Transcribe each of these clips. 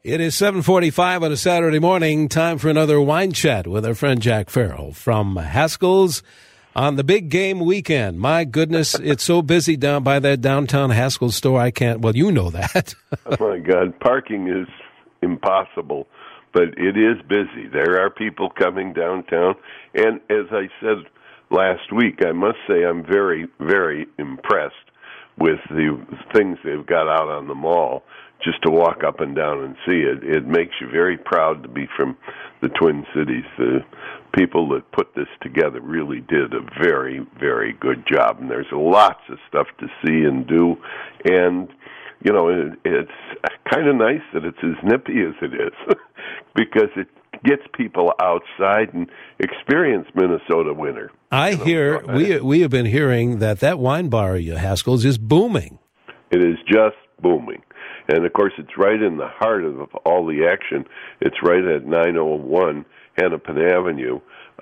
It is 7:45 on a Saturday morning. Time for another wine chat with our friend Jack Farrell from Haskell's on the big game weekend. My goodness, it's so busy down by that downtown Haskell's store. I can't. Well, you know that. Oh my God, parking is impossible, but it is busy. There are people coming downtown, and as I said last week, I must say I'm very, very impressed with the things they've got out on the mall. Just to walk up and down and see it, it makes you very proud to be from the Twin Cities. The people that put this together really did a very, very good job, and there's lots of stuff to see and do, and you know, it's kind of nice that it's as nippy as it is, because it gets people outside and experience Minnesota winter. I hear, we have been hearing that wine bar, Haskell's, is booming. It is just booming. And, of course, it's right in the heart of all the action. It's right at 901 Hennepin Avenue,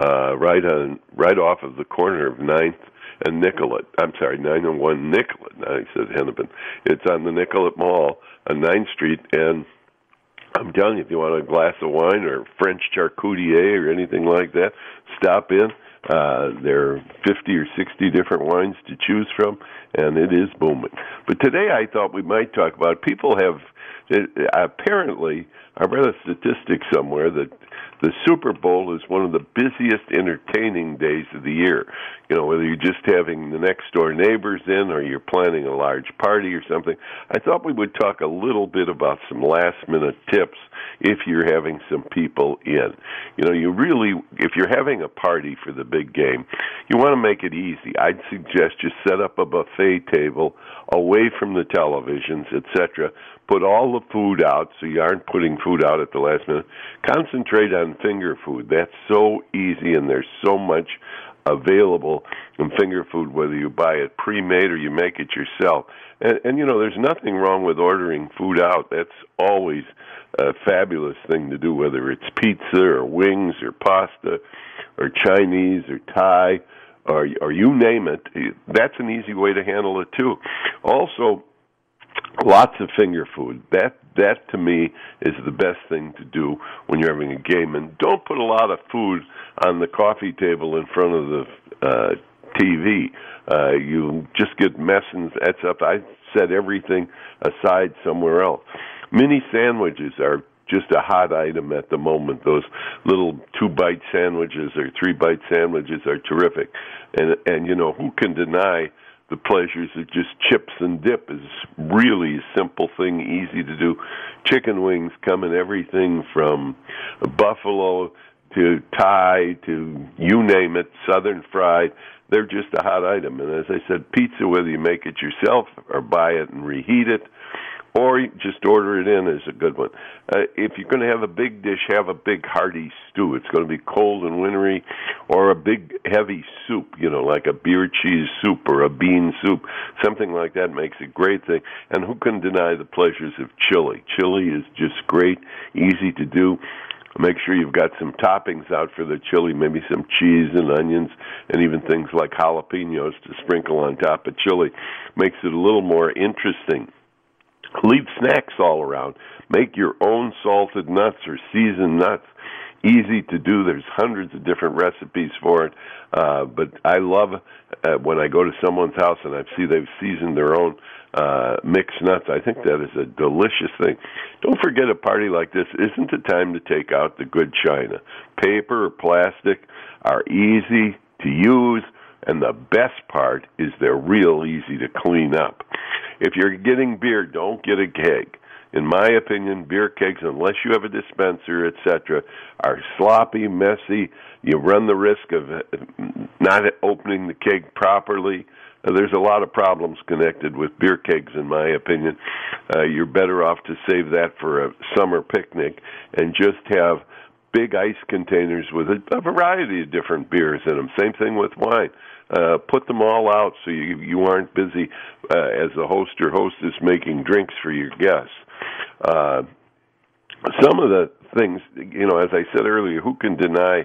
right off of the corner of 9th and Nicollet. I'm sorry, 901 Nicollet. Now I said Hennepin. It's on the Nicollet Mall on 9th Street, and I'm telling you, if you want a glass of wine or French charcutier or anything like that, stop in. There are 50 or 60 different wines to choose from, and it is booming. But today I thought we might talk about, people have, apparently, I read a statistic somewhere that the Super Bowl is one of the busiest entertaining days of the year. You know, whether you're just having the next door neighbors in or you're planning a large party or something. I thought we would talk a little bit about some last-minute tips if you're having some people in. You know, you really, if you're having a party for the big game, you want to make it easy. I'd suggest you set up a buffet table away from the televisions, etc. Put all the food out so you aren't putting food out at the last minute. Concentrate on finger food. That's so easy, and there's so much available in finger food, whether you buy it pre-made or you make it yourself. And you know, there's nothing wrong with ordering food out. That's always a fabulous thing to do, whether it's pizza or wings or pasta or Chinese or Thai or you name it. That's an easy way to handle it too. Also, lots of finger food. That to me is the best thing to do when you're having a game. And don't put a lot of food on the coffee table in front of the TV. You just get mess and that's up. I set everything aside somewhere else. Mini sandwiches are just a hot item at the moment. Those little 2-bite sandwiches or 3-bite sandwiches are terrific. And you know, who can deny the pleasures of just chips and dip is really a simple thing, easy to do. Chicken wings come in everything from buffalo to Thai to you name it, southern fried. They're just a hot item. And as I said, pizza, whether you make it yourself or buy it and reheat it, or just order it in, is a good one. If you're going to have a big dish, have a big hearty stew. It's going to be cold and wintry, or a big heavy soup, you know, like a beer cheese soup or a bean soup. Something like that makes a great thing. And who can deny the pleasures of chili? Chili is just great, easy to do. Make sure you've got some toppings out for the chili, maybe some cheese and onions, and even things like jalapenos to sprinkle on top of chili. Makes it a little more interesting. Leave snacks all around. Make your own salted nuts or seasoned nuts. Easy to do. There's hundreds of different recipes for it. But I love when I go to someone's house and I see they've seasoned their own mixed nuts. I think that is a delicious thing. Don't forget, a party like this isn't the time to take out the good china. Paper or plastic are easy to use, and the best part is they're real easy to clean up. If you're getting beer, don't get a keg. In my opinion, beer kegs, unless you have a dispenser, etc., are sloppy, messy. You run the risk of not opening the keg properly. There's a lot of problems connected with beer kegs, in my opinion. You're better off to save that for a summer picnic and just have big ice containers with a variety of different beers in them. Same thing with wine. Put them all out so you aren't busy as a host or hostess making drinks for your guests. Some of the things, you know, as I said earlier, who can deny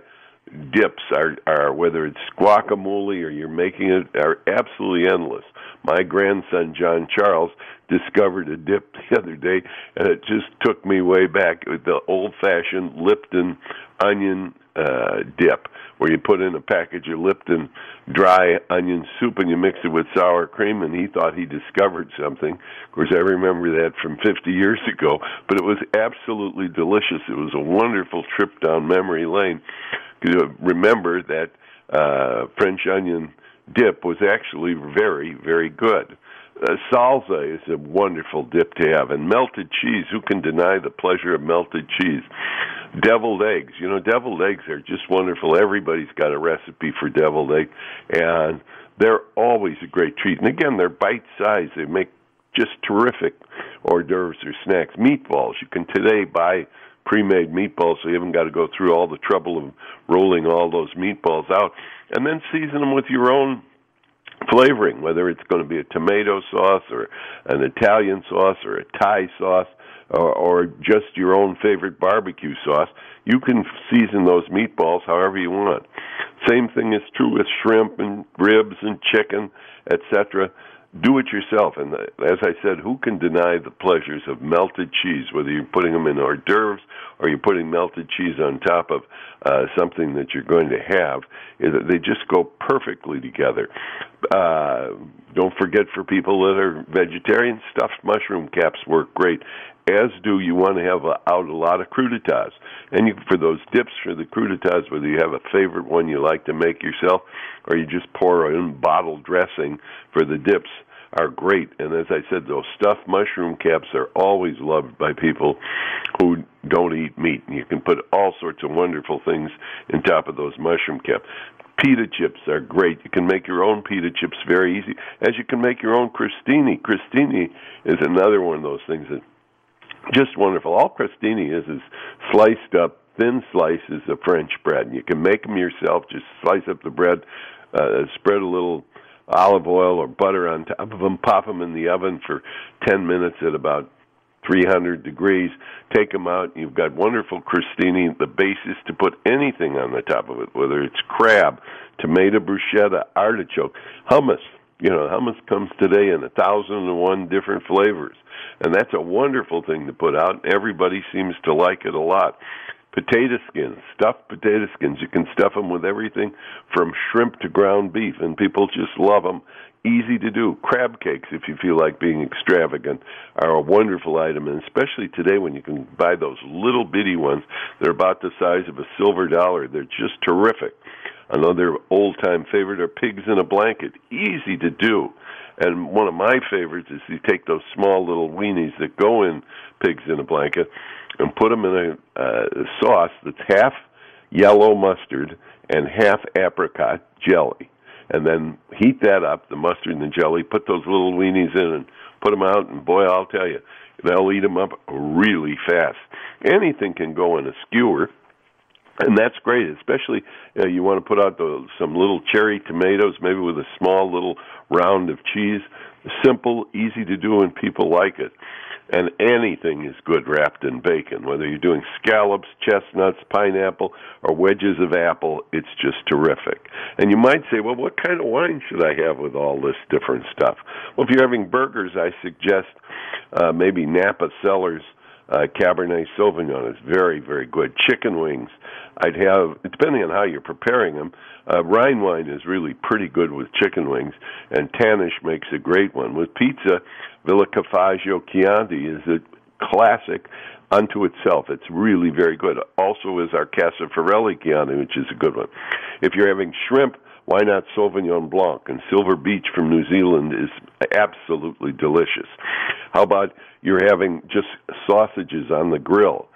dips are whether it's guacamole or you're making it, are absolutely endless. My grandson John Charles discovered a dip the other day, and it just took me way back with the old-fashioned Lipton onion dip, where you put in a package of Lipton dry onion soup and you mix it with sour cream, and he thought he discovered something. Of course, I remember that from 50 years ago, but it was absolutely delicious. It was a wonderful trip down memory lane. Remember that French onion dip was actually very, very good. Salsa is a wonderful dip to have, and melted cheese. Who can deny the pleasure of melted cheese? Deviled eggs. Deviled eggs are just wonderful. Everybody's got a recipe for deviled egg, and they're always a great treat. And again, they're bite-sized. They make just terrific hors d'oeuvres or snacks. Meatballs. You can today buy pre-made meatballs, so you haven't got to go through all the trouble of rolling all those meatballs out. And then season them with your own flavoring, whether it's going to be a tomato sauce or an Italian sauce or a Thai sauce or just your own favorite barbecue sauce. You can season those meatballs however you want. Same thing is true with shrimp and ribs and chicken, etc. Do it yourself. And as I said, who can deny the pleasures of melted cheese, whether you're putting them in hors d'oeuvres or you're putting melted cheese on top of something that you're going to have, is that they just go perfectly together. Don't forget, for people that are vegetarian, stuffed mushroom caps work great, as do you want to have out a lot of crudités. And for those dips for the crudités, whether you have a favorite one you like to make yourself or you just pour in bottled dressing for the dips, are great. And as I said, those stuffed mushroom caps are always loved by people who don't eat meat. And you can put all sorts of wonderful things on top of those mushroom caps. Pita chips are great. You can make your own pita chips very easy, as you can make your own crostini. Crostini is another one of those things that just wonderful. All crostini is sliced up, thin slices of French bread. And you can make them yourself. Just slice up the bread, spread a little olive oil or butter on top of them, pop them in the oven for 10 minutes at about 300 degrees, take them out, you've got wonderful crostini, the basis to put anything on the top of it, whether it's crab, tomato bruschetta, artichoke, hummus. Hummus comes today in 1,001 different flavors, and that's a wonderful thing to put out. Everybody seems to like it a lot. Potato skins, stuffed potato skins. You can stuff them with everything from shrimp to ground beef, and people just love them. Easy to do. Crab cakes, if you feel like being extravagant, are a wonderful item, and especially today when you can buy those little bitty ones. They're about the size of a silver dollar. They're just terrific. Another old-time favorite are pigs in a blanket. Easy to do. And one of my favorites is you take those small little weenies that go in pigs in a blanket and put them in a sauce that's half yellow mustard and half apricot jelly. And then heat that up, the mustard and the jelly, put those little weenies in and put them out, and boy, I'll tell you, they'll eat them up really fast. Anything can go in a skewer, and that's great, especially you want to put out some little cherry tomatoes, maybe with a small little round of cheese. Simple, easy to do, and people like it. And anything is good wrapped in bacon, whether you're doing scallops, chestnuts, pineapple, or wedges of apple, it's just terrific. And you might say, well, what kind of wine should I have with all this different stuff? Well, if you're having burgers, I suggest maybe Napa Cellars Cabernet Sauvignon is very, very good. Chicken wings, I'd have, depending on how you're preparing them, Rhine wine is really pretty good with chicken wings, and Tanish makes a great one. With pizza, Villa Cafaggio Chianti is a classic unto itself. It's really very good. Also is our Casa Forelli Chianti, which is a good one. If you're having shrimp, why not Sauvignon Blanc? And Silver Beach from New Zealand is absolutely delicious. How about you're having just sausages on the grill?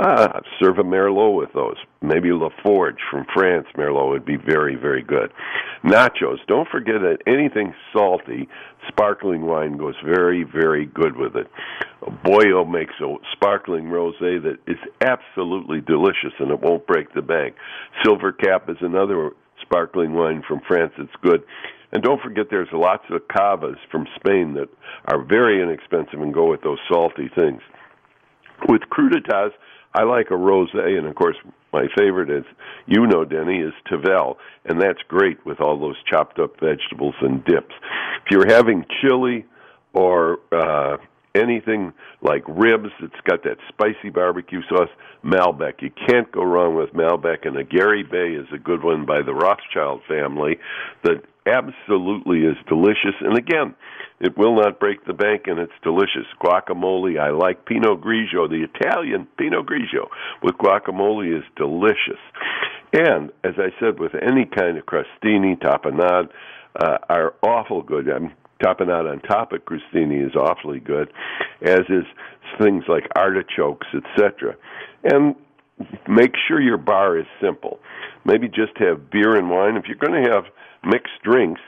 Serve a Merlot with those. Maybe Laforge from France, Merlot would be very, very good. Nachos. Don't forget that anything salty, sparkling wine goes very, very good with it. Boyo makes a sparkling rosé that is absolutely delicious, and it won't break the bank. Silver Cap is another sparkling wine from France that's good. And don't forget there's lots of cavas from Spain that are very inexpensive and go with those salty things. With cruditas, I like a rosé, and of course, my favorite, as you know, Denny, is Tavel, and that's great with all those chopped up vegetables and dips. If you're having chili or anything like ribs, it's got that spicy barbecue sauce, Malbec. You can't go wrong with Malbec, and a Gary Bay is a good one by the Rothschild family that absolutely is delicious. And again, it will not break the bank, and it's delicious. Guacamole, I like Pinot Grigio. The Italian Pinot Grigio with guacamole is delicious. And, as I said, with any kind of crostini, tapenade, are awful good. Tapenade on top of crostini is awfully good, as is things like artichokes, etc. And make sure your bar is simple. Maybe just have beer and wine. If you're going to have mixed drinks,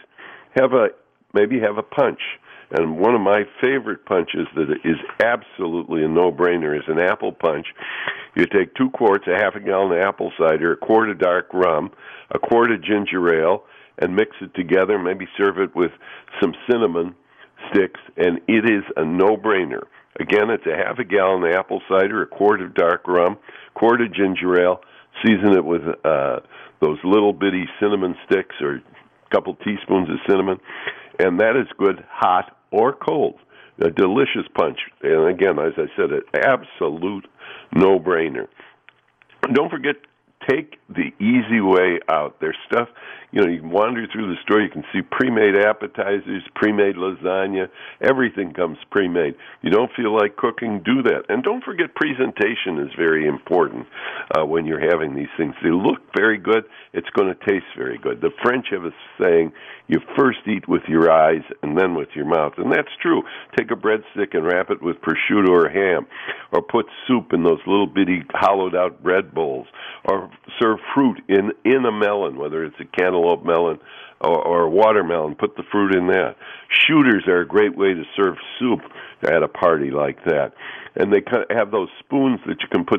maybe have a punch. And one of my favorite punches that is absolutely a no-brainer is an apple punch. You take 2 quarts, a half a gallon of apple cider, a quart of dark rum, a quart of ginger ale, and mix it together. Maybe serve it with some cinnamon sticks, and it is a no-brainer. Again, it's a half a gallon of apple cider, a quart of dark rum, quart of ginger ale. Season it with those little bitty cinnamon sticks or a couple teaspoons of cinnamon, and that is good hot or cold. A delicious punch. And again, as I said, an absolute no-brainer. Don't forget, take the easy way out. There's stuff, you can wander through the store, you can see pre-made appetizers, pre-made lasagna, everything comes pre-made. You don't feel like cooking, do that. And don't forget, presentation is very important when you're having these things. They look very good, it's going to taste very good. The French have a saying, you first eat with your eyes and then with your mouth. And that's true. Take a breadstick and wrap it with prosciutto or ham, or put soup in those little bitty hollowed-out bread bowls, or serve fruit in a melon, whether it's a cantaloupe melon or a watermelon. Put the fruit in that. Shooters are a great way to serve soup at a party like that. And they have those spoons that you can put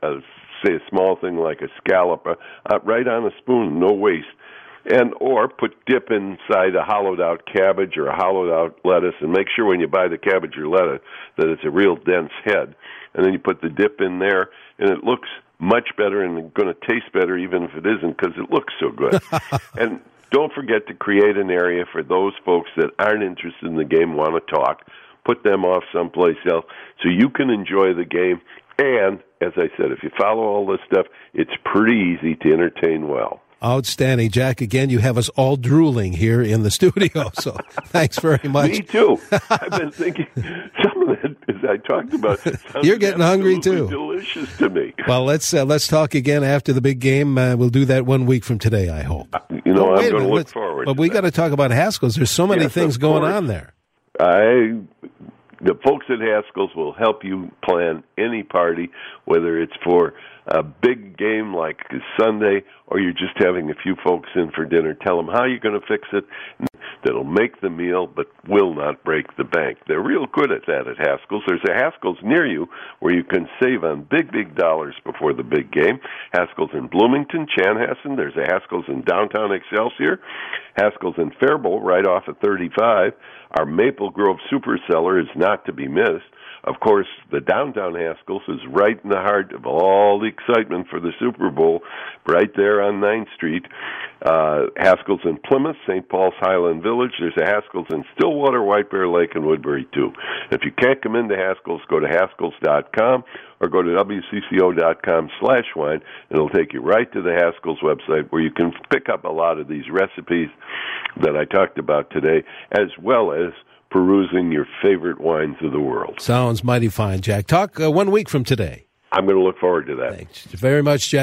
say a small thing like a scallop right on a spoon, no waste. And or put dip inside a hollowed-out cabbage or a hollowed-out lettuce, and make sure when you buy the cabbage or lettuce that it's a real dense head. And then you put the dip in there, and it looks much better and going to taste better even if it isn't, because it looks so good. And don't forget to create an area for those folks that aren't interested in the game, want to talk. Put them off someplace else so you can enjoy the game. And, as I said, if you follow all this stuff, it's pretty easy to entertain well. Outstanding, Jack. Again, you have us all drooling here in the studio, so thanks very much. Me too. I've been thinking some of that, as I talked about, you're getting hungry too. Delicious to me. Well, let's talk again after the big game. We'll do that 1 week from today, I hope. I'm going to look forward. But we got to talk about Haskell's. There's so many things going on there. The folks at Haskell's will help you plan any party, whether it's for a big game like Sunday or you're just having a few folks in for dinner. Tell them how you're going to fix it. That'll make the meal but will not break the bank. They're real good at that at Haskell's. There's a Haskell's near you where you can save on big dollars before the big game. Haskell's in Bloomington, Chanhassen. There's a Haskell's in downtown Excelsior. Haskell's in Faribault right off of 35. Our Maple Grove Supercellar is not to be missed. Of course, the downtown Haskell's is right in the heart of all the excitement for the Super Bowl, right there on 9th Street. Haskell's in Plymouth, St. Paul's Highland Village. There's a Haskell's in Stillwater, White Bear Lake, and Woodbury, too. If you can't come into Haskell's, go to Haskells.com or go to WCCO.com/wine, and it'll take you right to the Haskell's website where you can pick up a lot of these recipes that I talked about today, as well as perusing your favorite wines of the world. Sounds mighty fine, Jack. Talk 1 week from today. I'm going to look forward to that. Thanks very much, Jack.